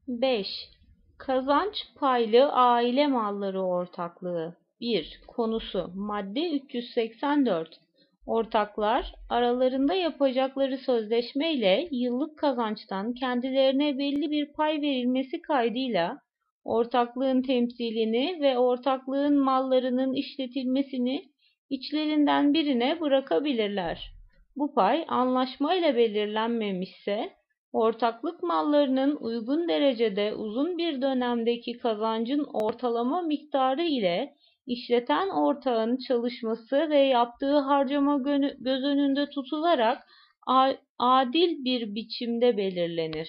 5. Kazanç paylı aile malları ortaklığı. 1. Konusu madde 384. Ortaklar aralarında yapacakları sözleşmeyle yıllık kazançtan kendilerine belli bir pay verilmesi kaydıyla ortaklığın temsilini ve ortaklığın mallarının işletilmesini içlerinden birine bırakabilirler. Bu pay anlaşmayla belirlenmemişse ortaklık mallarının uygun derecede uzun bir dönemdeki kazancın ortalama miktarı ile işleten ortağın çalışması ve yaptığı harcama göz önünde tutularak adil bir biçimde belirlenir.